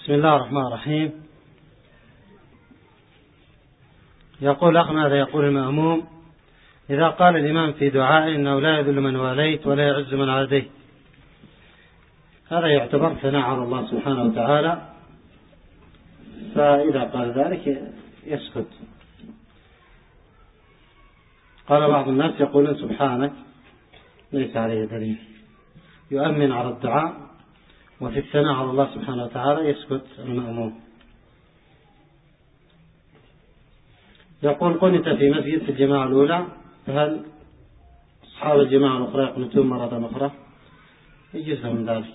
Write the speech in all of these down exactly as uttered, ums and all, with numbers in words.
بسم الله الرحمن الرحيم. يقول أخ: ماذا يقول المأموم إذا قال الإمام في دعائه إنه لا يذل من واليت ولا يعز من عاديت؟ هذا يعتبر ثناء على الله سبحانه وتعالى، فإذا قال ذلك يسكت. قال بعض الناس يقولون سبحانك، ليس عليه دليل، يؤمن على الدعاء، وفي الثناء على الله سبحانه وتعالى يسكت المأموم. يقول: قنت في مسجد في الجماعة الأولى، فهل أصحاب الجماعة الأخرى يقنتون مرة أخرى؟ يجوز لهم ذلك.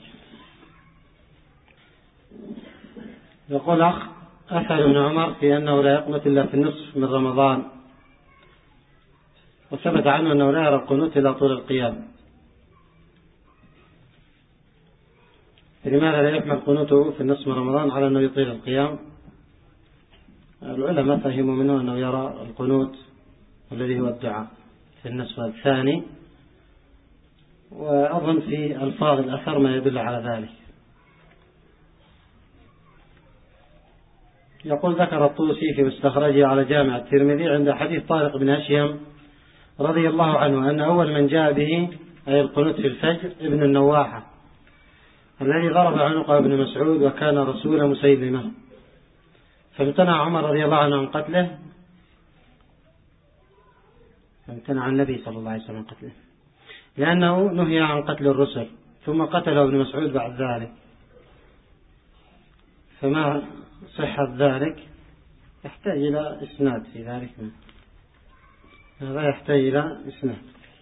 يقول أخ: أسأل ابن عمر في أنه لا يقنت إلا في النصف من رمضان، وثبت عنه أنه لا يرى القنوت إلا طول القيام، لماذا لا يحمل قنوته في النصف من رمضان على أنه يطيل القيام؟ العلماء فهموا منه أنه يرى القنوت الذي هو الدعاء في النصف الثاني، وأظن في ألفاظ الأثر ما يدل على ذلك. يقول: ذكر الطوسي في مستخرجه على جامع الترمذي عند حديث طارق بن هشيم رضي الله عنه أن أول من جاء به أي القنوت في الفجر ابن النواحة الذي ضرب عنق ابن مسعود وكان رسول مسيلمة، فامتنع عمر رضي الله عنه عن قتله، فامتنع النبي صلى الله عليه وسلم عن قتله لأنه نهي عن قتل الرسل، ثم قتله ابن مسعود بعد ذلك، فما صحة ذلك؟ يحتاج إلى إسناد في ذلك، هذا يحتاج إلى إسناد.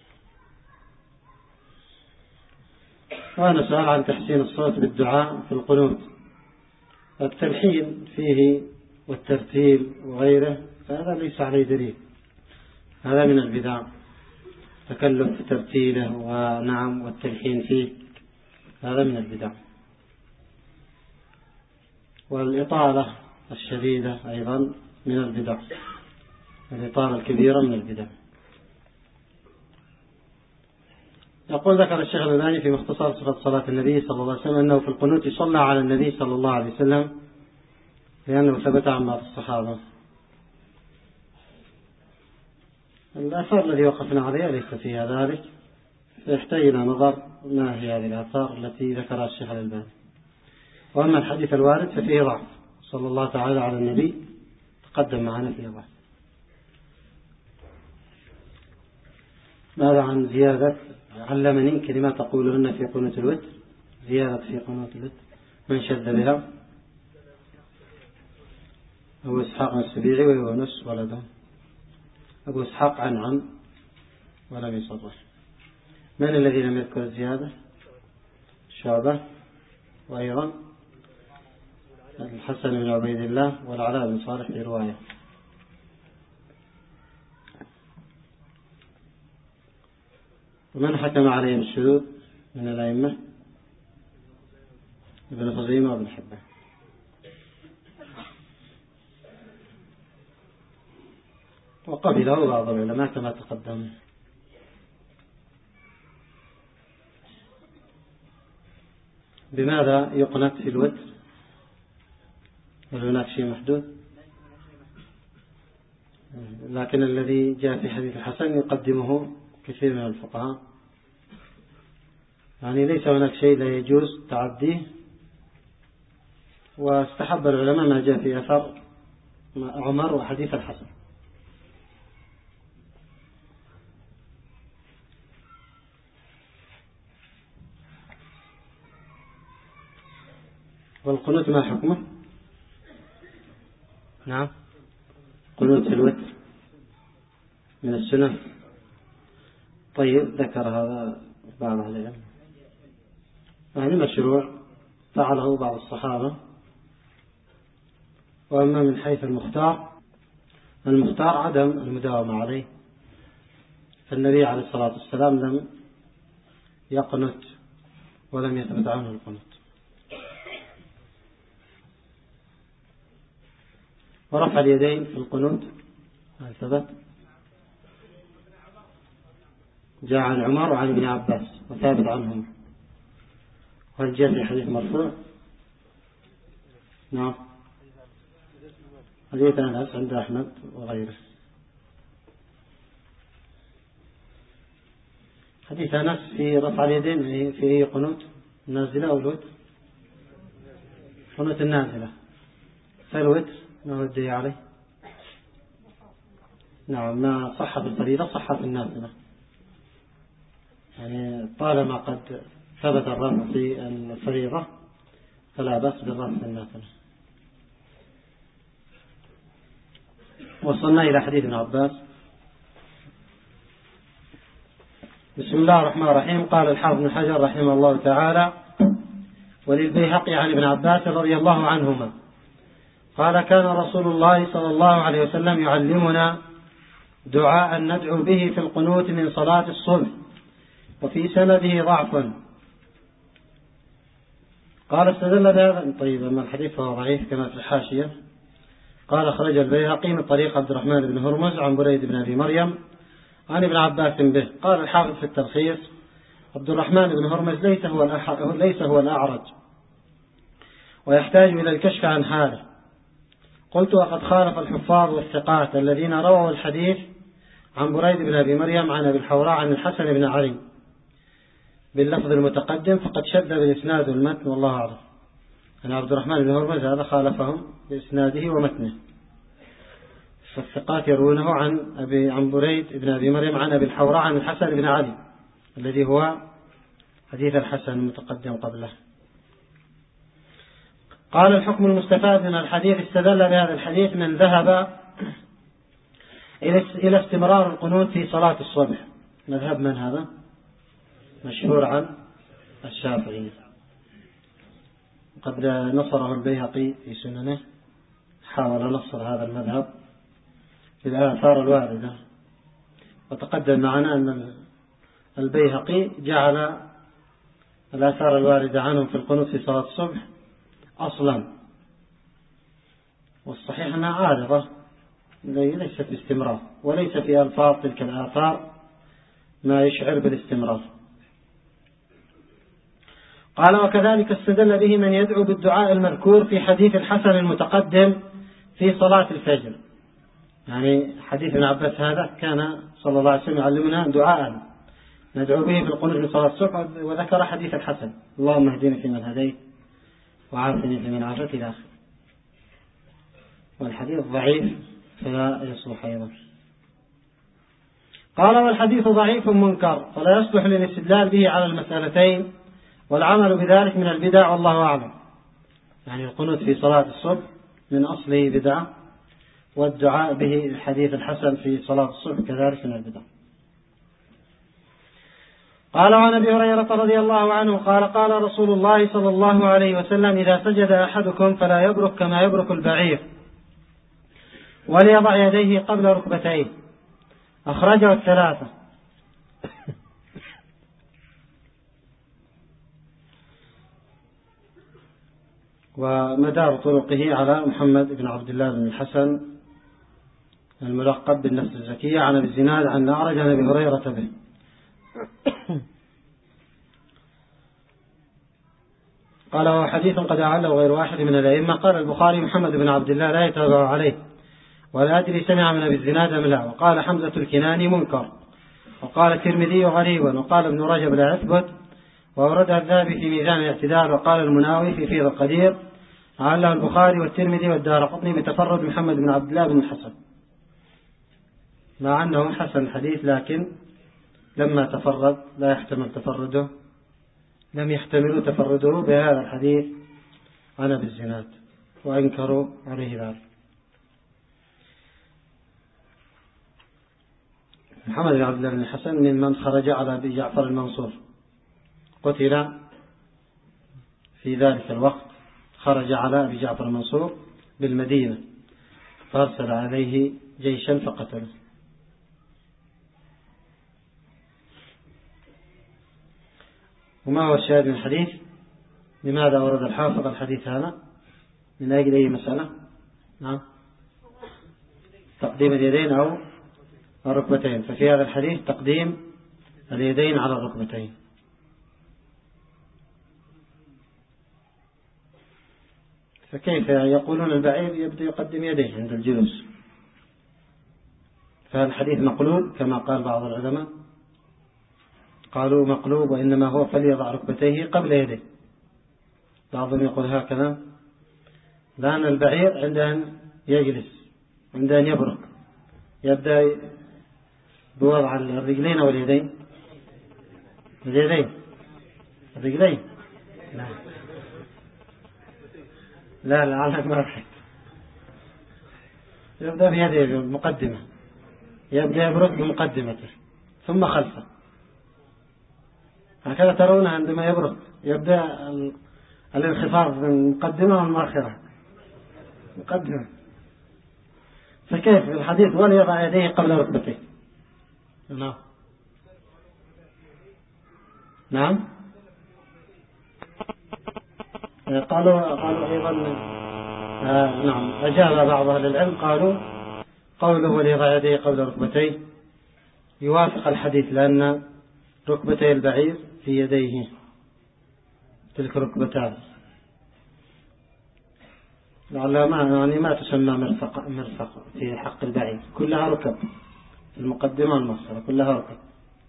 وأنا سؤال عن تحسين الصوت بالدعاء في القنوت، التلحين فيه والترتيل وغيره فهذا ليس عليه دليل، هذا من البدع، تكلف ترتيله ونعم والتلحين فيه هذا من البدع، والإطالة الشديدة أيضا من البدع، الإطالة الكبيرة من البدع. يقول: ذكر الشيخ الألباني في مختصر صفة صلاة النبي صلى الله عليه وسلم أنه في القنوت يصلى على النبي صلى الله عليه وسلم لأنه ثبت عن بعض الصحابة. الآثار الذي وقفنا عليها ليس فيها ذلك، فيحتاج إلى نظر ما هي هذه الآثار التي ذكرها الشيخ الألباني. وأما الحديث الوارد ففيه ضعف، صلى الله تعالى على النبي تقدم معنا فيه ضعف. ماذا عن زيادة علمني كلمات تقولهن في قنوت الوتر؟ زيادة في قنوت الوتر من شد بها؟ أبو إسحاق السبيعي ويونس ولده. أبو إسحاق عن عن ولم يصرح. من الذي لم يذكر الزيادة؟ شعبة، وأيضا الحسن بن عبيد الله والعلاء بن صالح في رواية. ومن حكم عليه بالشذوذ من الأئمة؟ ابن خزيمة وابن حبان. وقبله بعض العلماء كما تقدم. بماذا يقنت في الوتر؟ هل هناك شيء محدود؟ لكن الذي جاء في حديث الحسن يقدمه كثير من الفقهاء، يعني ليس هناك شيء لا يجوز تعديه، واستحب العلماء ما جاء في أثر عمر وحديث الحسن. والقنوت ما حكمه؟ نعم، قنوت في الوتر من السنة. طيب، ذكر هذا بعض أهل العلم، يعني مشروع فعله بعض الصحابة. وأما من حيث المختار، المختار عدم المداومة عليه، فالنبي عليه الصلاة والسلام لم يقنت ولم يثبت عنه القنوت. ورفع اليدين في القنوت هل ثبت؟ جاء عن عمر وعن ابن عباس وثابت عنهم. وهل جاء في حديث مرفوع؟ نعم. حديث أنس عند أحمد وغيره. حديث أنس في رفع اليدين في قنوت النازلة أو الوتر؟ قنوت النازلة. فالوتر ما هو الدليل عليه؟ نعم، ما صح في الفريضة صح في النازلة، يعني طالما قد ثبت الرفع في الفريضة فلا بأس بالرفع في النازلة. وصلنا إلى حديث ابن عباس. بسم الله الرحمن الرحيم. قال الحافظ بن حجر رحمه الله تعالى: وللبيهقي عن ابن عباس رضي الله عنهما قال: كان رسول الله صلى الله عليه وسلم يعلمنا دعاء ندعو به في القنوت من صلاة الصبح، وفي سنده ضعف. قال: استدل بهذا. طيب، أما الحديث فهو ضعيف كما في الحاشية. قال: خرج البيهقي من طريق عبد الرحمن بن هرمز عن بريد بن أبي مريم عن ابن عباس به. قال الحافظ في التلخيص: عبد الرحمن بن هرمز ليس هو ليس هو الأعرج، ويحتاج إلى الكشف عن حاله. قلت: وقد خالف الحفاظ والثقات الذين رووا الحديث عن بريد بن أبي مريم عن أبي الحوراء عن الحسن بن علي باللفظ المتقدم، فقد شد بالإسناد والمتن، والله أعلم. أن عبد الرحمن بن هرمز هذا خالفهم بإسناده ومتنه، فالثقات يروونه عن أبي عن بريد بن أبي مريم عن أبي الحوراء عن الحسن بن علي الذي هو حديث الحسن المتقدم قبله. قال: الحكم المستفاد من الحديث: استدل بهذا الحديث من ذهب إلى استمرار القنوت في صلاة الصبح. مذهب من هذا؟ مشهور عن الشافعي، قد نصره البيهقي في سننه، حاول نصر هذا المذهب في الآثار الواردة. وتقدم معنا أن البيهقي جعل الآثار الواردة عنهم في القنوت في صلاة الصبح أصلا، والصحيح أنها عارضة ليست باستمرار، وليس في ألفاظ تلك الآثار ما يشعر بالاستمرار. قال: وكذلك استدل به من يدعو بالدعاء المذكور في حديث الحسن المتقدم في صلاة الفجر. يعني حديث ابن عباس هذا كان صلى الله عليه وسلم يعلمنا دعاء ندعو به في القنوت في صلاة الصبح، وذكر حديث الحسن: اللهم اهدني فيمن هديت وعافني فيمن عافيت إلى آخره. والحديث ضعيف فلا يصلح أيضا. قال: والحديث ضعيف منكر فلا يصلح للاستدلال به على المسألتين، والعمل بذلك من البدع، والله أعلم. يعني القنوت في صلاة الصبح من أصله بدعة، والدعاء به الحديث الحسن في صلاة الصبح كذلك من البدع. قال: وعن أبي هريرة رضي الله عنه قال: قال رسول الله صلى الله عليه وسلم: إذا سجد أحدكم فلا يبرك كما يبرك البعير، وليضع يديه قبل ركبتيه. أخرجه الثلاثة. ومدار طرقه على محمد بن عبد الله بن الحسن الملقب بالنفس الزكية عن أبي الزناد عن الأعرج عن أبي هريرة به. قال: وحديث قد أعله غير واحد من الأئمة. قال البخاري: محمد بن عبد الله لا يتابع عليه، ولا أدري سمع من أبي الزناد أم لا. وقال حمزة الكناني منكر، وقال الترمذي غريبا، وقال ابن رجب لا يثبت، وأوردها الذهبي في ميزان الاعتدال، وقال المناوي في فيض القدير علّه البخاري والترمذي والدارقطني بتفرد محمد بن عبد الله بن الحسن، مع أنه حسن الحديث، لكن لما تفرد لا يحتمل تفرده لم يحتملوا تفرده بهذا الحديث عن أبي الزناد، وأنكروا عليه ذلك. محمد بن عبد الله بن الحسن ممن خرج على أبي جعفر المنصور، قتل في ذلك الوقت، خرج على أبي جعفر المنصور بالمدينة فارسل عليه جيشا فقتله. وما هو الشاهد من الحديث؟ لماذا ورد الحافظ الحديث هذا؟ من أجل أي مسألة؟ نعم، تقديم اليدين أو الركبتين. ففي هذا الحديث تقديم اليدين على الركبتين. فكيف يقولون البعير يبدأ يقدم يديه عند الجلوس؟ فالحديث مقلوب كما قال بعض العلماء، قالوا مقلوب وإنما هو فليضع ركبتيه قبل يديه. بعضهم يقول هكذا، لأن البعير عند أن يجلس عند أن يبرك يبدأ بوضع الرجلين واليدين. اليدين الرجلين لا لا لعلك ما رحت. يبدأ بيده المقدمة، يبدأ يبرك بمقدمته ثم خلفه، هكذا ترون عندما يبرك يبدأ الانخفاض من المقدمة والمؤخرة مقدمة. فكيف في الحديث وليضع يديه قبل ركبتيه؟ نعم نعم قالوا قالوا أيضا آه نعم أجاب بعض أهل العلم قالوا قوله وليضع يديه قبل ركبتيه يوافق الحديث، لأن ركبتي البعير في يديه، تلك ركبتان لعلها ما يعني ما تسمى مرفق مرفق في حق البعير، كلها ركب، المقدمة والمؤخرة كلها ركب،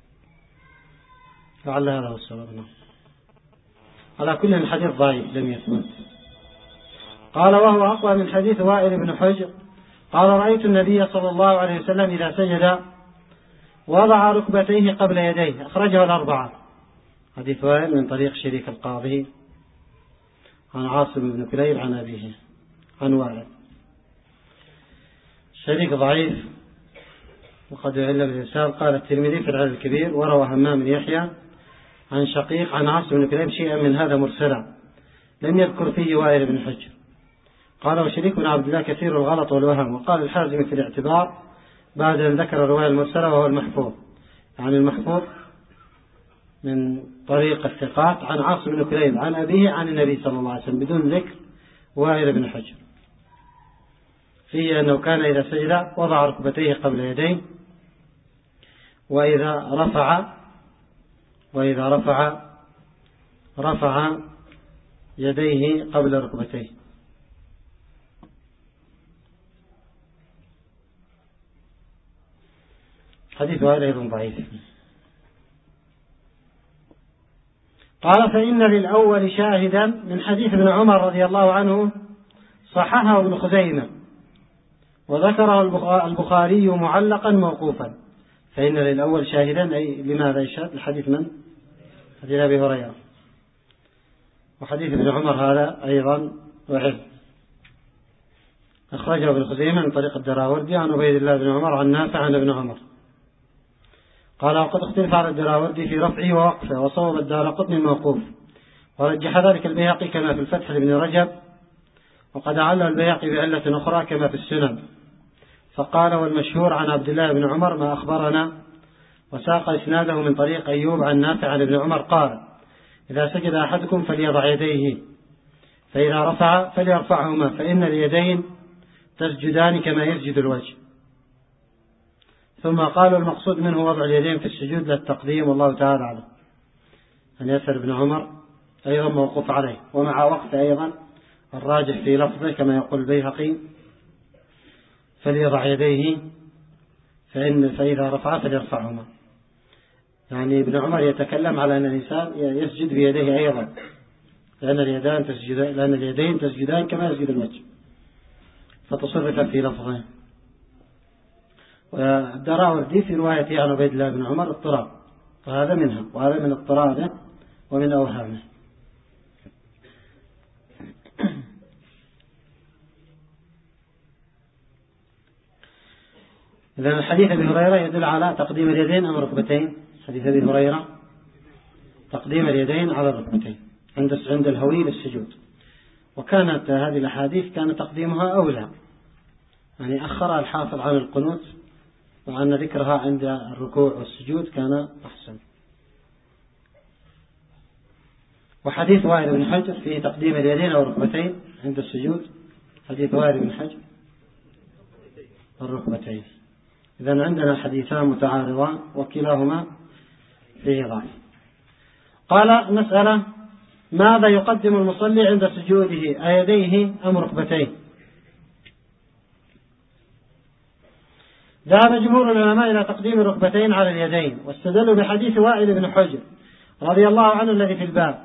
لعل هذا هو السبب. نعم. على كل الحديث ضعيف لم يثبت. قال وهو أقوى من حديث وائل بن حجر قال رأيت النبي صلى الله عليه وسلم إذا سجد وضع ركبتيه قبل يديه، أخرجه الأربعة. حديث وائل من طريق شريك القاضي عن عاصم بن كليب عن أبيه عن وائل. شريك ضعيف وقد علل بالإرسال. قال الترمذي في العلل الكبير وروى همام بن يحيى عن شقيق عن عاصم بن كليب شيئا من هذا مرسلا، لم يذكر فيه وائل بن حجر. قال وشريك بن عبد الله كثير الغلط والوهم. وقال الحازم في الاعتبار بعد أن ذكر الرواية المرسلة وهو المحفوظ، يعني المحفوظ من طريق الثقات عن عاصم بن كليب عن أبيه عن النبي صلى الله عليه وسلم بدون ذكر وائل بن حجر، فيه أنه كان إذا سجد وضع ركبتيه قبل يديه، وإذا رفع وإذا رفع رفع يديه قبل ركبتيه. حديث وائل أيضا ضعيف. قال فإن للأول شاهدا من حديث ابن عمر رضي الله عنه صححه ابن خزيمة وذكره البخاري معلقا موقوفا. فإن للأول شاهدا أي لماذا يشهد؟ الحديث من؟ حديث أبي هريرة. وحديث ابن عمر هذا أيضا ضعيف، أخرجه ابن خزيمة من طريق الدراوردي عن عبيد الله بن عمر عن نافع عن ابن عمر. قال وقد اختلف على الدراوردي في رفعه ووقفه، وصوب الدارقطني الموقوف، ورجح ذلك البيهقي كما في الفتح لابن رجب، وقد علل البيهقي بعلة أخرى كما في السنن. فقال والمشهور عن عبد الله بن عمر ما أخبرنا، وساق إسناده من طريق أيوب عن نافع عن ابن عمر قال إذا سجد أحدكم فليضع يديه، فإذا رفع فليرفعهما، فإن اليدين تسجدان كما يسجد الوجه. ثم قالوا المقصود منه وضع اليدين في السجود للتقديم، والله تعالى أعلم. أن يسر ابن عمر أيضا موقوف عليه، ومع وقت أيضا الراجح في لفظه كما يقول البيهقي فليضع يديه فإن فإذا رفع فليرفعهما، يعني ابن عمر يتكلم على أن الإنسان يسجد بيديه أيضا، لأن اليدين تسجدان لأن اليدين تسجدان كما يسجد الوجه، فتصرف في لفظه. والدراوردي في روايته عن عبيد الله بن عمر اضطراب، وهذا منها، وهذا من اضطرابه ومن أوهامه. إذن الحديث أبي هريرة يدل على تقديم اليدين أم الركبتين؟ حديث أبي هريرة تقديم اليدين على الركبتين عند عند الهوي للسجود، وكانت هذه الأحاديث كان تقديمها أولى، يعني أخر الحافظ عن القنوت، وأن ذكرها عند الركوع والسجود كان أحسن. وحديث وائل بن حجر فيه تقديم اليدين أو الركبتين عند السجود، حديث وائل بن حجر الركبتين. إذن عندنا حديثان متعارضان وكلاهما فيه ضعف. قال مسألة ماذا يقدم المصلي عند سجوده، أيديه أم ركبتيه؟ ذهب جمهور العلماء إلى تقديم الركبتين على اليدين، واستدلوا بحديث وائل بن حجر رضي الله عنه الذي في الباب،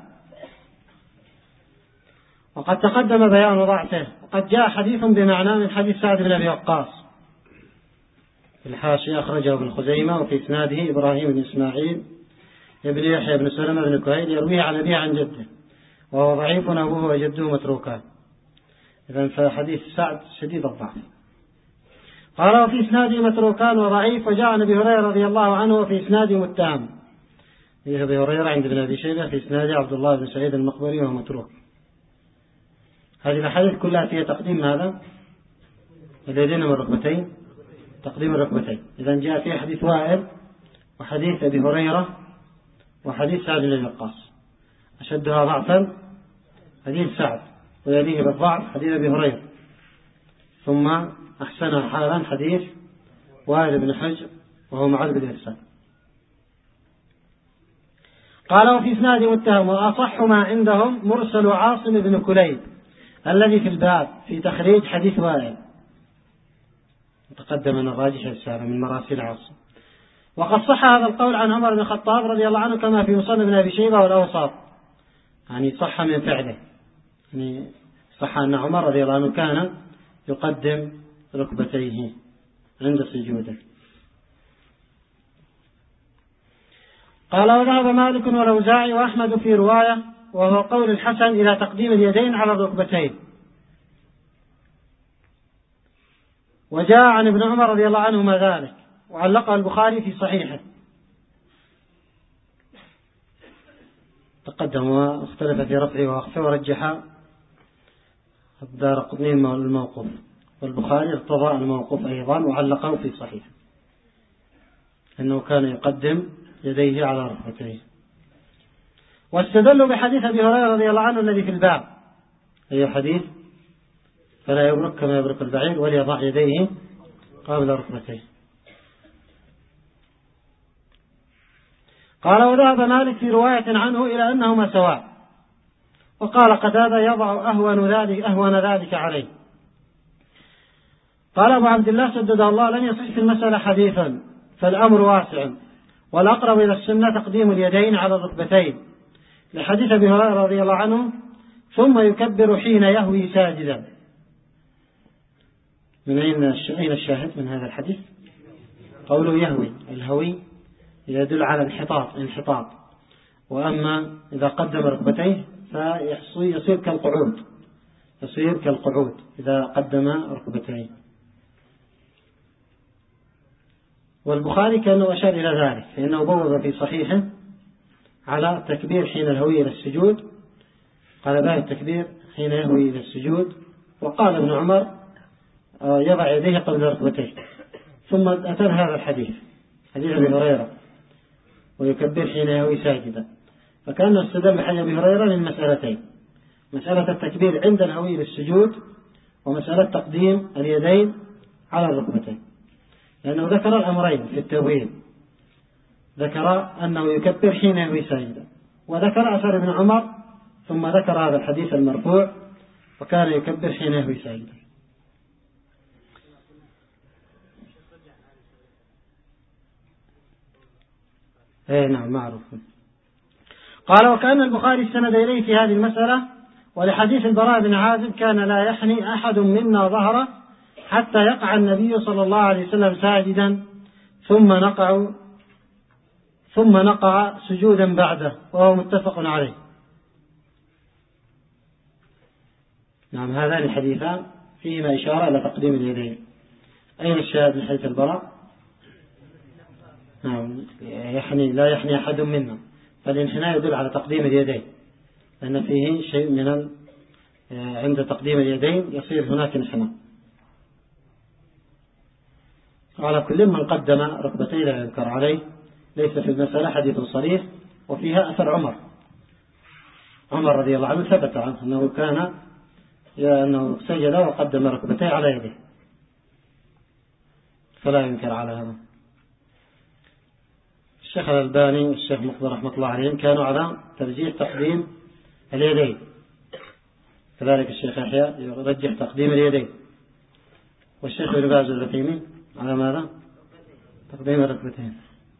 وقد تقدم بيان ضعفه. وقد جاء حديث بمعنى من حديث سعد بن أبي وقاص في الحاشية، أخرجه ابن خزيمة، وفي إسناده إبراهيم بن إسماعيل ابن يحيى بن سلمة بن كهيل يرويه عن أبيه عن جده، وهو ضعيف، أبوه وجده متروكان. إذن فحديث سعد شديد الضعف. قال وفي إسناده متروكان وضعيف. وجاء عن أبي هريرة رضي الله عنه وفي إسناده متهم. أبي هريرة عند ابن أبي شيبة، في إسناده عبد الله بن سعيد المقبري وهو متروك. هذه الأحاديث كلها فيها تقديم ماذا؟ اليدين والركبتين، تقديم الركبتين. إذن جاء فيه حديث وائل وحديث أبي هريرة وحديث سعد بن أبي وقاص. أشدها ضعفا حديث سعد، ويليه بالضعف حديث أبي هريرة، ثم أحسنها حالا حديث وائل بن حجر وهو معل بالإرسال. قال وفي إسناد متهم. وأصح ما عندهم مرسل عاصم بن كليب الذي في الباب في تخريج حديث وائل، تقدم أن الراجح السارة من مراسل عاصم. وقد صح هذا القول عن عمر بن الخطاب رضي الله عنه كما في مصنف ابن أبي شيبة والأوساط، يعني صح من فعله، يعني صح أن عمر رضي الله عنه كان يقدم ركبتيه عند سجوده. قال وذهب مالك والأوزاعي وأحمد في رواية، وهو قول الحسن، إلى تقديم اليدين على الركبتين. وجاء عن ابن عمر رضي الله عنهما ذلك، وعلقه البخاري في صحيحه. تقدم واختلف في رفعه ووقفه، ورجح الدارقطني الموقوف، والبخاري ارتضى الموقوف أيضا وعلقه في صحيحه، أنه كان يقدم يديه على ركبتيه. واستدلوا بحديث أبي هريرة رضي الله عنه الذي في الباب، أي حديث فلا يبرك كما يبرك البعير وليضع يديه قبل ركبتيه. قال وذهب مالك في رواية عنه إلى أنهما سواء، وقال قتادة يضع أهون ذلك, أهون ذلك عليه. قال أبو عبد الله سدده الله لم يصح في المسألة حديثا، فالأمر واسع، والأقرب إلى السنة تقديم اليدين على الركبتين، لحديث أبي هريرة رضي الله عنه ثم يكبر حين يهوي ساجدا. من أين الشاهد من هذا الحديث؟ قوله يهوي، الهوي يدل على انحطاط انحطاط وأما إذا قدم ركبتيه فيصير كالقعود، يصير كالقعود إذا قدم ركبتيه. والبخاري كأنه أشار إلى ذلك، فإنه بوب في صحيحه على تكبير حين الهوي إلى السجود، قال باب التكبير حين يهوي إلى السجود. وقال ابن عمر يضع يديه قبل ركبتيه، ثم أتى هذا الحديث حديث أبي هريرة ويكبر حين يهوي ساجدا، فكان استدل بحديث أبي هريرة للمسألتين، مسألة التكبير عند الهوي للسجود، ومسألة تقديم اليدين على الركبتين، لأنه ذكر الأمرين في التوحيد، ذكر أنه يكبر حين يهوي ساجدا، وذكر أثر ابن عمر، ثم ذكر هذا الحديث المرفوع وكان يكبر حين يهوي ساجدا. اي نعم معروف. قال وكأن البخاري استند إليه في هذه المسألة، ولحديث البراء بن عازب كان لا يحني أحد منا ظهره حتى يقع النبي صلى الله عليه وسلم ساجدا ثم نقع ثم نقع سجودا بعده، وهو متفق عليه. نعم هذان الحديثان فيهما إشارة إلى تقديم اليدين. أين الشاهد من حديث البراء؟ نعم يحني لا يحني أحد منا، فالانحناء يدل على تقديم اليدين، لأن فيه شيء من عند تقديم اليدين يصير هناك انحناء. على كل من قدم ركبتيه لا ينكر عليه، ليس في المسألة حديث صريح، وفيها أثر عمر عمر رضي الله عنه ثبت عنه أنه كان أنه سجد وقدم ركبتيه على يده، فلا ينكر على هذا. الشيخ الألباني والشيخ مقبل رحمة الله عليهم كانوا على ترجيح تقديم اليدين، كذلك الشيخ يحيى يرجح تقديم اليدين، والشيخ ابن باز العثيمين على ماذا؟ تقديم الركبتين.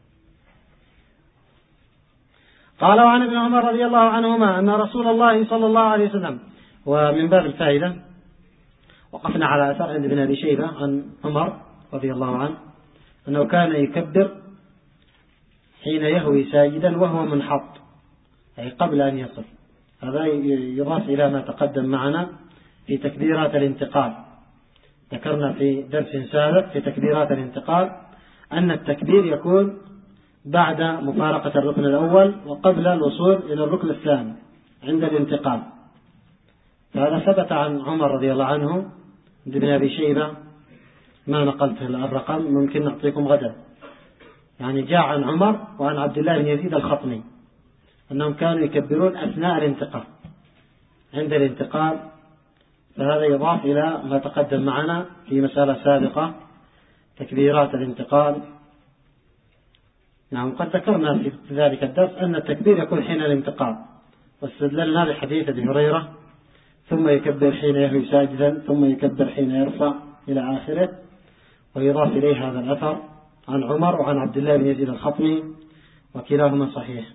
قال وعن ابن عمر رضي الله عنهما أن رسول الله صلى الله عليه وسلم، ومن باب الفائدة وقفنا على أثر عند ابن أبي شيبة عن عمر رضي الله عنه أنه كان يكبر حين يهوي ساجدا وهو منحط، أي قبل أن يصل. هذا يضاف إلى ما تقدم معنا في تكبيرات الانتقال. ذكرنا في درس سابق في تكبيرات الانتقال أن التكبير يكون بعد مفارقة الركن الأول وقبل الوصول إلى الركن الثاني عند الانتقال. فهذا ثبت عن عمر رضي الله عنه ابن أبي شيبة، ما نقلت الرقم، ممكن نعطيكم غدا. يعني جاء عن عمر وعن عبد الله بن يزيد الخطمي أنهم كانوا يكبرون أثناء الانتقال عند الانتقال. فهذا يضاف إلى ما تقدم معنا في مسألة سابقة تكبيرات الانتقال. نعم، قد ذكرنا في ذلك الدرس أن التكبير يكون حين الانتقال، واستدللنا بحديث أبي هريرة ثم يكبر حين يهوي ساجدا ثم يكبر حين يرفع إلى آخره. ويضاف إليه هذا الأثر عن عمر وعن عبد الله بن يزيد الخطمي، وكلاهما صحيح.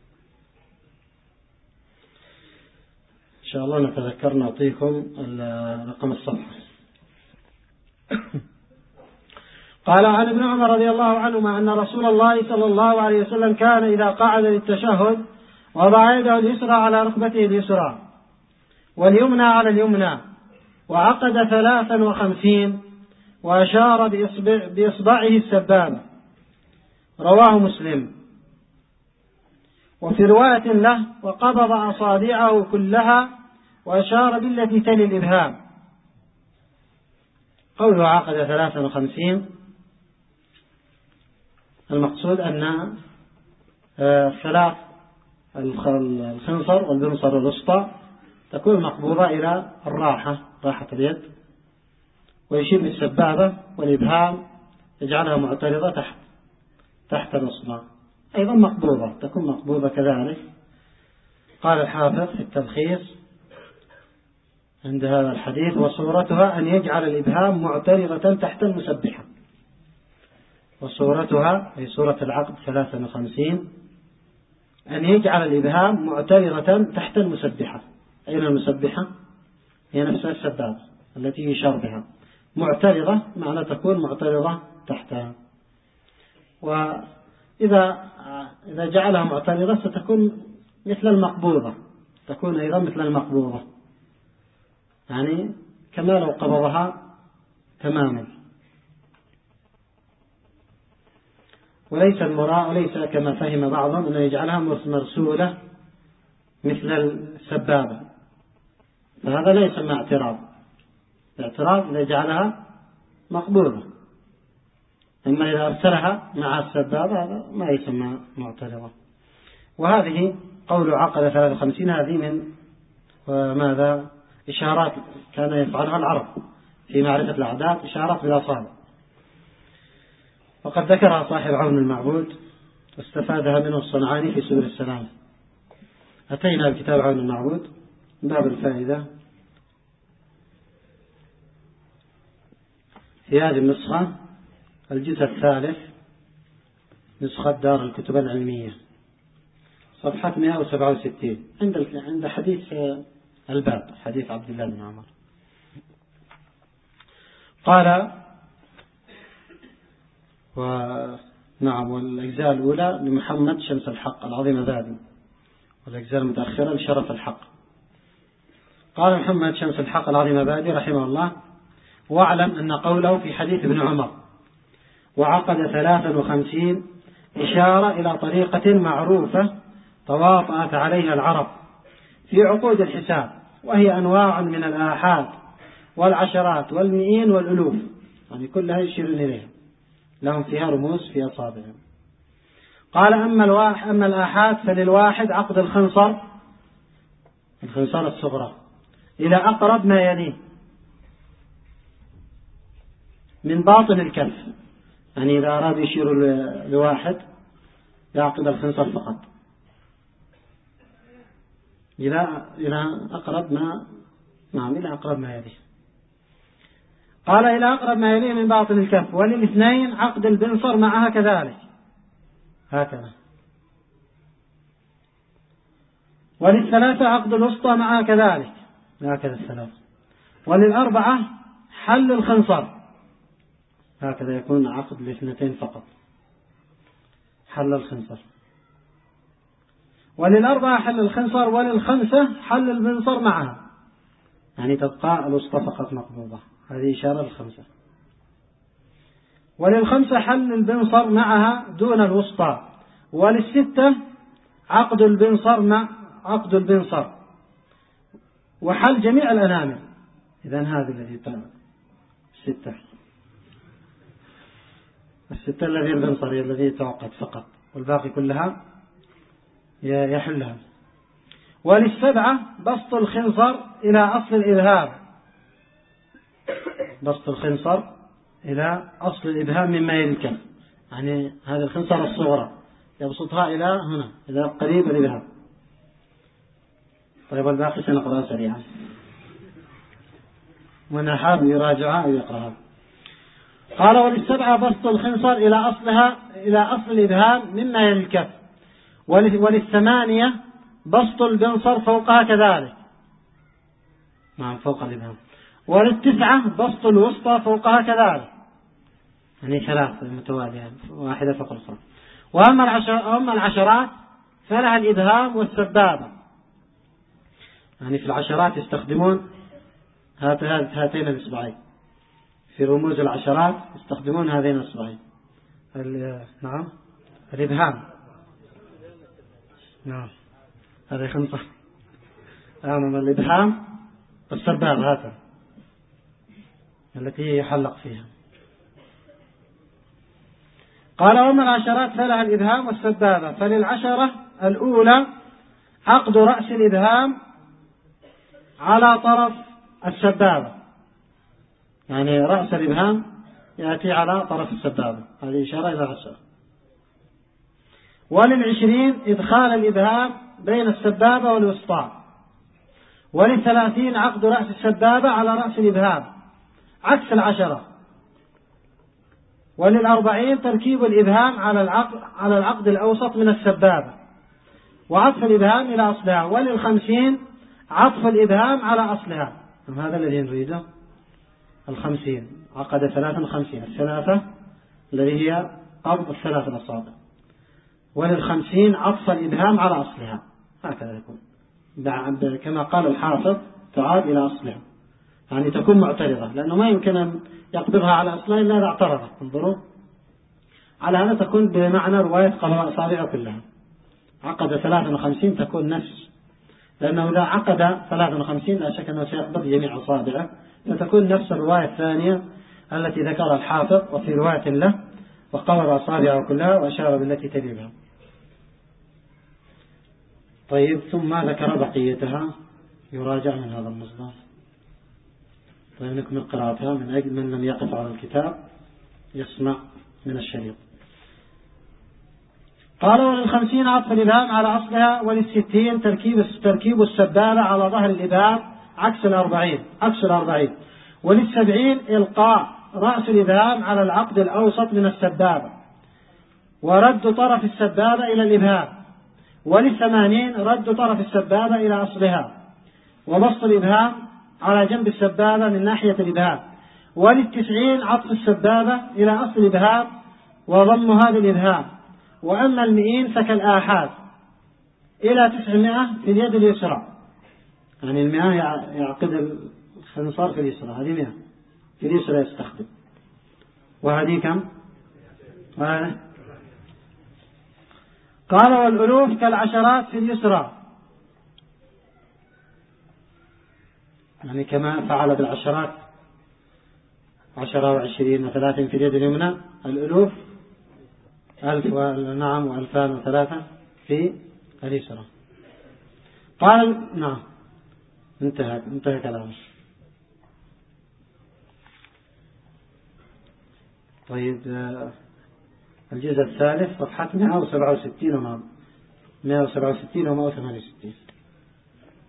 إن شاء الله نتذكر نعطيكم رقم الصفحة. قال عن ابن عمر رضي الله عنهما أن رسول الله صلى الله عليه وسلم كان إذا قعد للتشهد وضع يده اليسرى على ركبته اليسرى واليمنى على اليمنى وعقد ثلاثا وخمسين وأشار بإصبع بإصبعه السبابة. رواه مسلم. وفي رواية له وقبض أصابعه كلها وأشار بالتي تلي الإبهام. قوله عقد ثلاثا وخمسين المقصود أن ثلاث الخنصر والبنصر الوسطى تكون مقبوضة إلى الراحة، راحة اليد، ويشير بالسبابة والإبهام يجعلها معترضة تحت تحت الإصبع، أيضا مقبوضة، تكون مقبوضة كذلك. قال الحافظ في التلخيص عند هذا الحديث: وصورتها أن يجعل الإبهام معترضة تحت المسبحة. وصورتها أي صورة العقد ثلاثة وخمسين أن يجعل الإبهام معترضة تحت المسبحة. أين المسبحة؟ هي نفسها السبابة التي يشار بها. معترضة معنى تكون معترضة تحتها. وإذا إذا جعلها معترضة ستكون مثل المقبوضة، تكون أيضا مثل المقبوضة، يعني كما لو قبضها تماما. وليس المراء وليس كما فهم بعضهم أن يجعلها مرسولة مثل السبابة، فهذا لا يسمى اعتراض. الاعتراض إذا جعلها مقبوضة، أما إذا أرسلها مع السبابة هذا ما يسمى معترضة. وهذه قول عقد ثلاثة وخمسين هذه من وماذا إشارات كان يفعلها العرب في معرفة الأعداد، إشارات بالأصابع، وقد ذكرها صاحب عون المعبود واستفادها منه الصنعاني في سبل السلام. أتينا بكتاب عون المعبود باب الفائدة في هذه النسخة الجزء الثالث، نسخة دار الكتب العلمية، صفحة مئة وسبعة وستين، عند عند حديث الباب، حديث عبد الله بن عمر. قال: ونعم، والأجزاء الأولى لمحمد شمس الحق العظيم ذادي، والأجزاء المتأخرة لشرف الحق. قال محمد شمس الحق العظيم ذادي رحمه الله: واعلم أن قوله في حديث ابن عمر وعقد ثلاثا وخمسين إشارة إلى طريقة معروفة تواطأت عليها العرب في عقود الحساب، وهي أنواع من الآحاد والعشرات والمئين والألوف، يعني كلها يشيرون إليها، لهم فيها رموز في أصابعهم. قال: أما الواحد أما الآحاد فللواحد عقد الخنصر الخنصر الصغرى إلى أقرب ما يليه من باطن الكف، يعني إذا أراد يشير لواحد يعقد الخنصر فقط إلى إلى أقرب ما نعم إلى أقرب ما يليه. قال إلى أقرب ما يليه من باطن الكف. وللاثنين عقد البنصر معها كذلك هكذا. وللثلاثة عقد الوسطى معها كذلك هكذا الثلاثة. وللأربعة حل الخنصر هكذا يكون عقد الاثنتين فقط حل الخنصر. وللأربعة حل الخنصر. وللخمسة حل البنصر معها يعني تبقى الوسطى فقط مقبوضة. هذه إشارة للخمسة. وللخمسة حل البنصر معها دون الوسطى. وللستة عقد البنصر مع عقد البنصر وحل جميع الأنامل. إذن هذا الذي تعمل الستة الستة الذي البنصر الذي يتعقد فقط والباقي كلها يحلها. وللسبعة بسط الخنصر إلى أصل الإبهام بسط الخنصر إلى أصل الإبهام مما يلي الكف يعني هذه الخنصر الصغرى يبسطها إلى هنا إلى قريب الإبهام. طيب الباقي سنقرأ سريعا من حاب يراجعها أو يقرأها. قال وللسبعة بسط الخنصر إلى أصلها إلى أصل الإبهام مما يلي الكف. وللثمانية بسط البنصر فوقها كذلك نعم فوق الإبهام. وللتسعة بسط الوسطى فوقها كذلك يعني ثلاث متوالية واحدة فوق الأخرى. وأما العشر أما العشرات فلها الإبهام والسبابة يعني في العشرات يستخدمون هاتين الإصبعين. في رموز العشرات يستخدمون هذين الإصبعين نعم الإبهام نعم هذه خمسة أمام الإبهام والسبابة هاتين التي يحلق فيها. قال وما العشرات فلها الإبهام والسبابة. فللعشرة الأولى عقد رأس الإبهام على طرف السبابة يعني رأس الإبهام يأتي على طرف السبابة هذه إشارة إلى العشرة. وللعشرين إدخال الإبهام بين السبابة والوسطى. وللثلاثين عقد رأس السبابة على رأس الإبهام عكس العشرة. وللأربعين تركيب الإبهام على العقد على العقد الأوسط من السبابة وعطف الإبهام إلى أصلها. وللخمسين عطف الإبهام على أصلها. هذا الذي نريده الخمسين عقد ثلاثا خمسين الثلاثة الذي هي قبض الثلاث الأصابع. وللخمسين عطف الإبهام على أصلها هكذا يكون كما قال الحافظ تعاد إلى أصلها يعني تكون معترضة لأنه ما يمكن أن يقبضها على أصلها إلا إذا اعترضت. انظروا على هذا تكون بمعنى رواية قبض أصابعها كلها. عقد ثلاثا وخمسين تكون نفس لأنه إذا عقد ثلاثا وخمسين لا شك أنه سيقبض جميع أصابعه فتكون نفس الرواية الثانية التي ذكرها الحافظ وفي رواية له وقبض أصابعه كلها وأشار بالتي تليها. طيب ثم ذكر بقيتها يراجع من هذا المصدر. طيب نكمل قراءتها من أجل من لم يقف على الكتاب يسمع من الشريط. قال وللخمسين عطف الإبهام على أصلها. وللستين تركيب تركيب السبابة على ظهر الإبهام عكس الأربعين عكس الأربعين. وللسبعين إلقاء رأس الإبهام على العقد الأوسط من السبابة ورد طرف السبابة إلى الإبهام. وللثمانين رد طرف السبابة إلى أصلها وبسط الإبهام على جنب السبابة من ناحية الإبهام. وللتسعين عطف السبابة إلى أصل الإبهام وضم هذا الإبهام. وأما المئين فكالآحاد إلى تسعمائة في اليد اليسرى يعني المئة يعقد الخنصر في اليسرى هذه مئة في اليسرى يستخدم. وهذه كم؟ وهذه قال والألوف كالعشرات في اليسرى يعني كما فعل بالعشرات عشرة وعشرين وثلاثين في اليد اليمنى الألوف ألف ونعم وألفان وثلاثة في اليسرى. قال نعم انتهى انتهى كلامه. طيب الجزء الثالث صفحة مئة وسبعة وستين ومئة وسبعة وستين ومئة وثمانية وستين.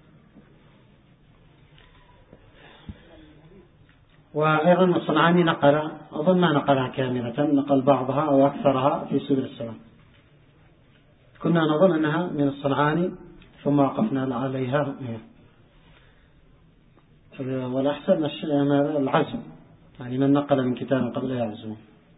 وأيضا الصنعاني نقل، أظن ما نقلها كاملة، نقل بعضها أو أكثرها في سبل السلام. كنا نظن أنها من الصنعاني ثم وقفنا عليها، والأحسن العزم، يعني من نقل من كتاب قبل يعزم.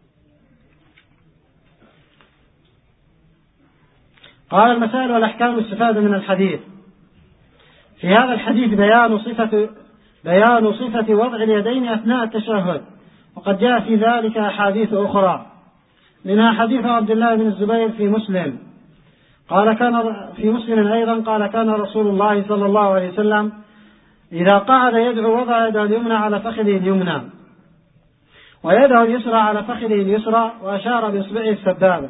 قال المسائل والأحكام السفادة من الحديث. في هذا الحديث بيان صفة بيان صفة وضع اليدين أثناء التشهد، وقد جاء في ذلك أحاديث أخرى، منها حديث عبد الله بن الزبير في مسلم قال كان في مسلم أيضا قال كان رسول الله صلى الله عليه وسلم إذا قعد يدعو وضع يده اليمنى على فخذه اليمنى ويده اليسرى على فخذه اليسرى، وأشار بإصبعه السبابة،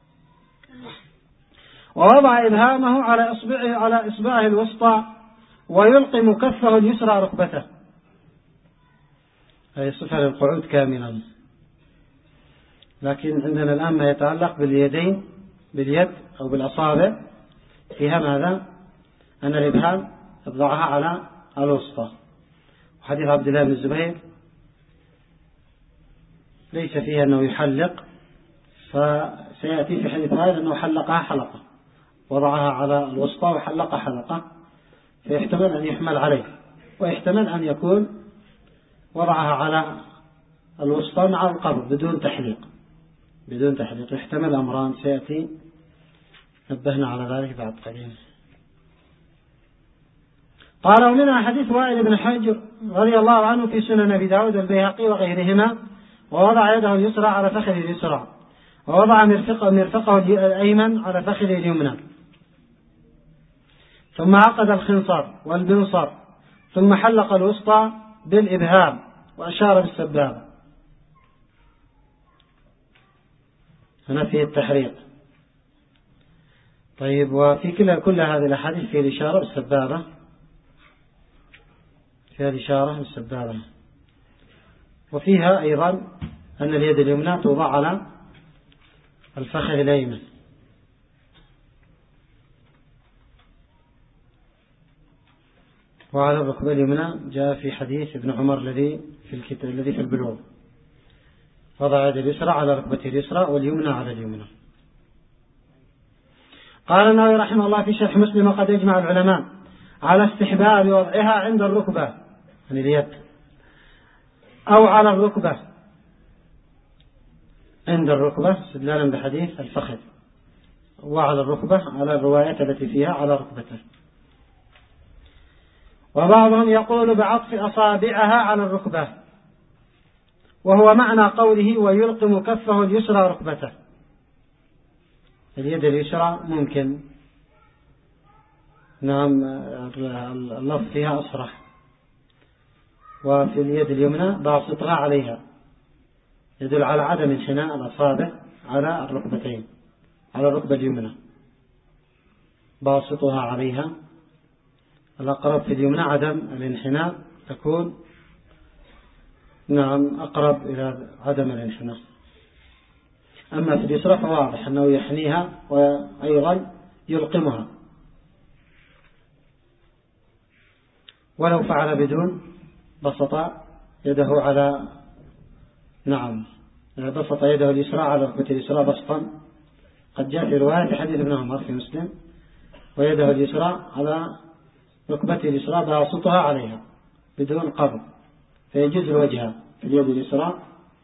ووضع إبهامه على إصبعه على إصبعه الوسطى، ويلقم كفه اليسرى ركبته. هذه صفة للقعود كاملا. لكن عندنا الآن ما يتعلق باليدين، باليد أو بالأصابع، فيها ماذا؟ أن الإبهام يضعها على الوسطى. وحديث عبد الله بن الزبير ليس فيها أنه يحلق، فسيأتي في حديث غير أنه حلقها حلقة، وضعها على الوسطى وحلق حلقة، فيحتمل أن يحمل عليه، ويحتمل أن يكون وضعها على الوسطى مع القبض بدون تحليق بدون تحليق يحتمل أمران سيأتي نبهنا على ذلك بعد قليل. قال ومنها حديث وائل بن حجر رضي الله عنه في سنن أبي داود والبيهقي وغيرهما، ووضع يده اليسرى على فخذه اليسرى، ووضع مرفقه, مرفقه الأيمن على فخذه اليمنى، ثم عقد الخنصر والبنصر، ثم حلق الوسطى بالإبهام وأشار بالسبابة. هنا فيه التحريق. طيب، وفي كل كل هذه الأحاديث فيه الإشارة بالسبابة، فيها الإشارة بالسبابة. وفيها أيضا أن اليد اليمنى توضع على الفخذ الأيمن. وعلى الركبة اليمنى جاء في حديث ابن عمر الذي في الكتاب الذي في البلوغ، وضع يد اليسرى على ركبته اليسرى واليمنى على اليمنى. قال النووي رحمه الله في شرح مسلم وقد يجمع العلماء على استحباب وضعها عند الركبة، يعني اليد، أو على الركبة عند الركبة استدلالا بحديث الفخذ، وعلى الركبة على الروايات التي فيها على ركبته. وبعضهم يقول بعطف أصابعها على الركبة، وهو معنى قوله ويلقم كفه اليسرى ركبته. اليد اليسرى ممكن، نعم، اللفظ فيها أصرح. وفي اليد اليمنى باسطها عليها، يدل على عدم انحناء الأصابع على الركبتين، على الركبة اليمنى باسطها عليها. الأقرب في اليمنى عدم الانحناء، تكون نعم أقرب إلى عدم الانحناء. أما في اليسرى فواضح أنه يحنيها وأيضا يلقمها، ولو فعل بدون بسط يده على نعم بسط يده اليسرى على ركبته اليسرى بسطا. قد جاء في رواية حديث ابن عمر في مسلم ويده اليسرى على ركبته اليسرى باسطها عليها بدون قبض، فيجوز الوجه في اليد اليسرى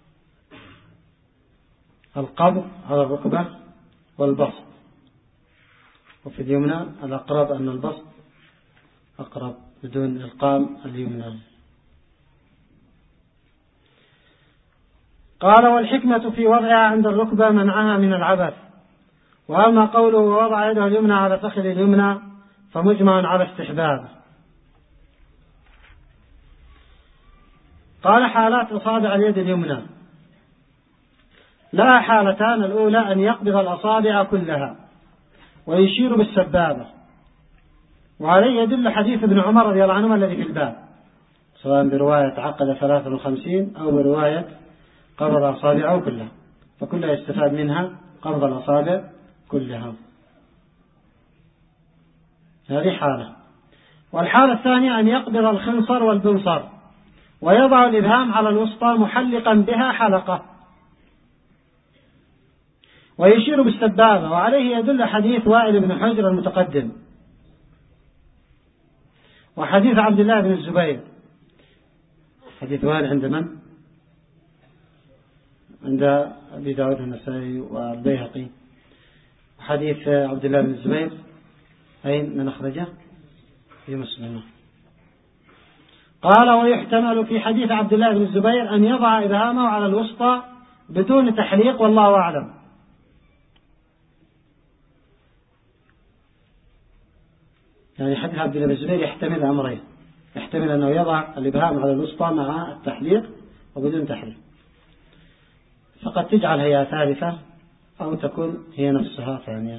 القبض على الركبة والبسط، وفي اليمنى الأقرب أن البسط أقرب بدون إلقام اليمنى. قال والحكمة في وضعها عند الركبة منعها من العبث. وأما قوله ووضع يده اليمنى على فخذ اليمنى فمجمع على استحبابه. قال حالات أصابع اليد اليمنى لها حالتان، الأولى أن يقبض الأصابع كلها ويشير بالسبابة، وعليه يدل حديث ابن عمر رضي الله عنهما الذي في الباب، سواء برواية عقد ثلاثة وخمسين أو برواية قبض أصابعه كلها، فكلها يستفاد منها قبض الأصابع كلها. هذه حالة. والحالة الثانية أن يقبض الخنصر والبنصر ويضع الإبهام على الوسطى محلقا بها حلقة، ويشير بالسبابة. وعليه يدل حديث وائل بن حجر المتقدم، وحديث عبد الله بن الزبير. حديث وائل عند من؟ عند أبي داود النسائي والبيهقي. وحديث عبد الله بن الزبير أين من أخرجه؟ في مسلم. قال: ويحتمل في حديث عبد الله بن الزبير أن يضع إبهامه على الوسطى بدون تحليق، والله أعلم. يعني حديث عبد الله بن الزبير يحتمل أمرين: يحتمل أنه يضع الإبهام على الوسطى مع التحليق وبدون تحليق، فقد تجعل هي ثالثة أو تكون هي نفسها ثانية.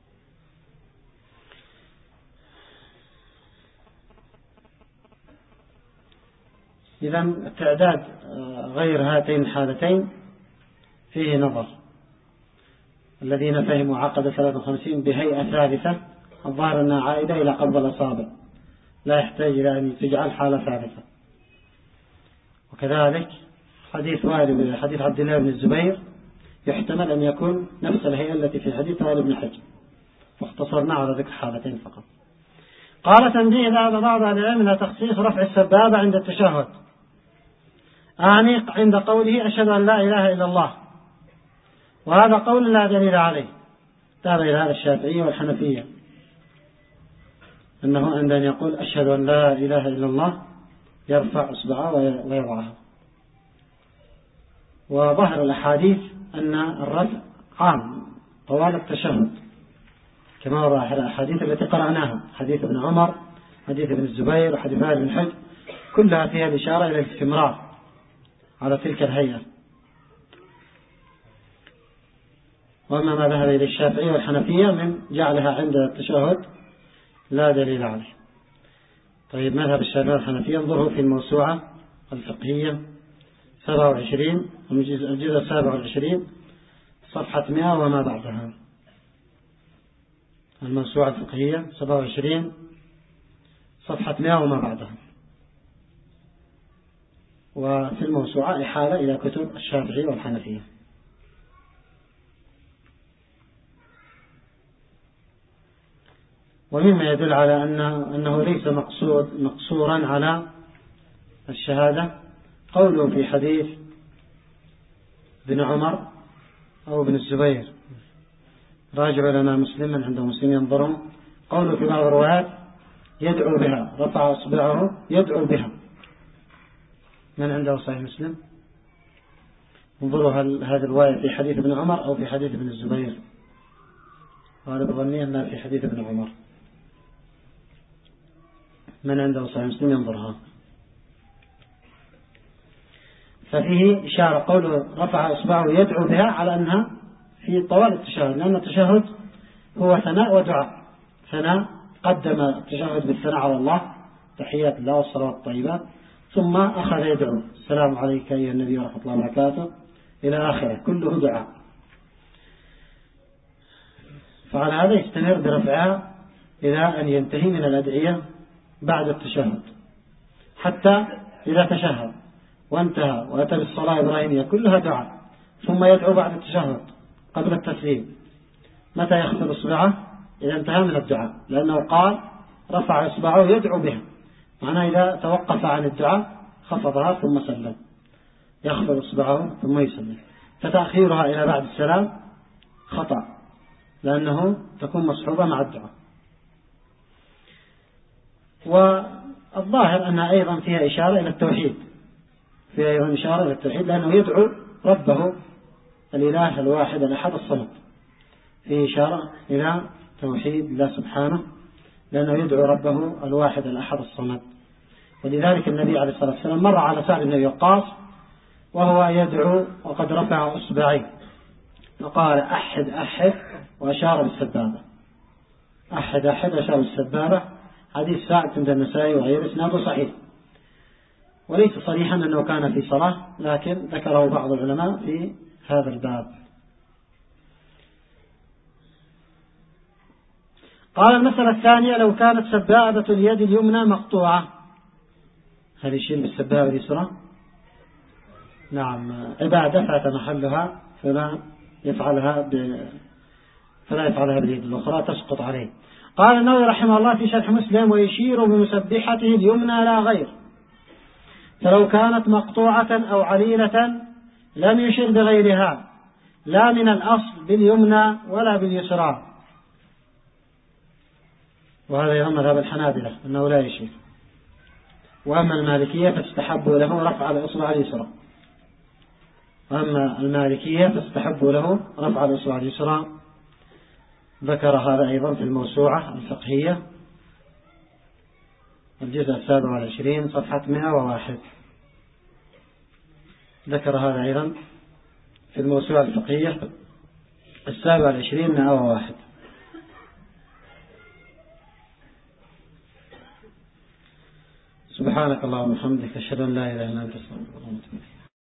إذا التعداد غير هاتين الحالتين فيه نظر. الذين فهموا عقد ثلاثة وخمسين بهيئة ثالثة الظاهر أنها عائدة إلى قبض الأصابع، لا يحتاج إلى أن تجعل حالة ثالثة. وكذلك حديث وائل حديث عبد الله بن الزبير يحتمل أن يكون نفس الهيئة التي في حديث وائل بن حجر، واختصرنا على ذكر حالتين فقط. قال: تنبيه: ذهب بعض أهل العلم إلى تخصيص رفع السبابة عند التشهد، أعني عند قوله أشهد أن لا إله إلا الله، وهذا قول لا دليل عليه. تابع إلى هذا الشافعية والحنفية، أنه عند أن يقول أشهد أن لا إله إلا الله يرفع إصبعه ويضعها. وظهر الأحاديث أن الرفع عام طوال التشهد، كما ظاهر الأحاديث التي قرأناها، حديث ابن عمر، حديث ابن الزبير، وحديث وائل بن حجر، كلها فيها الإشارة إلى الاستمرار على تلك الهيئة. وأما ما ذهب إلى الشافعية والحنفية من جعلها عند التشهد لا دليل عليه. طيب، مذهب الشافعية والحنفية انظروا في الموسوعة الفقهية سبعة وعشرين، الجزء السابع والعشرين، صفحة مئة وما بعدها. الموسوعة الفقهية سبعة وعشرين صفحة مئة وما بعدها. وفي الموسوعة إحالة إلى كتب الشافعية والحنفية. ومما يدل على أنه, أنه ليس مقصود مقصورا على الشهادة قوله في حديث ابن عمر أو ابن الزبير، راجع لنا مسلما عند مسلم ينظرهم، قوله في بعض الروايات يدعو بها، رفع أصبعه يدعو بها. من عنده صحيح مسلم؟ انظروا هل هذه الرواية في حديث ابن عمر أو في حديث ابن الزبير. غالب ظني أنها في حديث ابن عمر. من عنده صحيح مسلم ينظرها. ففيه إشارة قوله رفع إصبعه يدعو بها على أنها في طوال التشهد، لأن التشهد هو ثناء ودعاء. ثناء، قدم التشهد بالثناء على الله، تحيات الله والصلوات الطيبات، ثم أخذ يدعو السلام عليك أيها النبي ورحمة الله وبركاته إلى آخره، كله دعاء. فعلى هذا يستمر برفعها إلى أن ينتهي من الأدعية بعد التشهد، حتى إذا تشهد وانتهى وأتى بالصلاة الإبراهيمية كلها دعاء، ثم يدعو بعد التشهد قبل التسليم. متى يخفض إصبعه؟ إذا انتهى من الدعاء، لأنه قال رفع إصبعه يدعو بها، معناه إذا توقف عن الدعاء خفضها ثم سلم، يخفض إصبعه ثم يسلم. فتأخيرها إلى بعد السلام خطأ، لأنه تكون مصحوبة مع الدعاء. والظاهر أنها أيضا فيها إشارة إلى التوحيد، فيها أيضا إشارة إلى التوحيد، لأنه يدعو ربه الإله الواحد الأحد الصمد، فيه إشارة إلى توحيد الله سبحانه، لأنه يدعو ربه الواحد الأحد الصمد. ولذلك النبي عليه الصلاة والسلام مر على سعد بن أبي وقاص وهو يدعو وقد رفع إصبعيه، فقال أحد أحد وأشار بالسبابة، أحد أحد وأشار بالسبابة. حديث سعد عند النسائي وغيره إسناده صحيح، وليس صريحا أنه كان في صلاة، لكن ذكره بعض العلماء في هذا الباب. قال: المسألة الثانية: لو كانت سبابة اليد اليمنى مقطوعة، هل يشيل بالسبابة اليسرى؟ نعم. إذا دفعت محلها فلا يفعلها ب... فلا يفعلها باليد الأخرى تسقط عليه. قال النووي رحمه الله في شرح مسلم: ويشير بمسبحته اليمنى لا غير، فلو كانت مقطوعة أو عليلة لم يشر بغيرها، لا من الأصل باليمنى ولا باليسرى. وهذا يهم مذهب الحنابلة أنه لا يشير. وأما المالكية فاستحب له رفع الإصبع اليسرى أما المالكية فاستحب له رفع الإصبع اليسرى. ذكر هذا أيضا في الموسوعة الفقهية الجزء السابع والعشرين صفحة مئة وواحد. ذكر هذا أيضا في الموسوعة الفقهية السابع والعشرين مئة وواحد. سبحانك اللهم وبحمدك أشهد أن لا إله إلا أنت أستغفرك.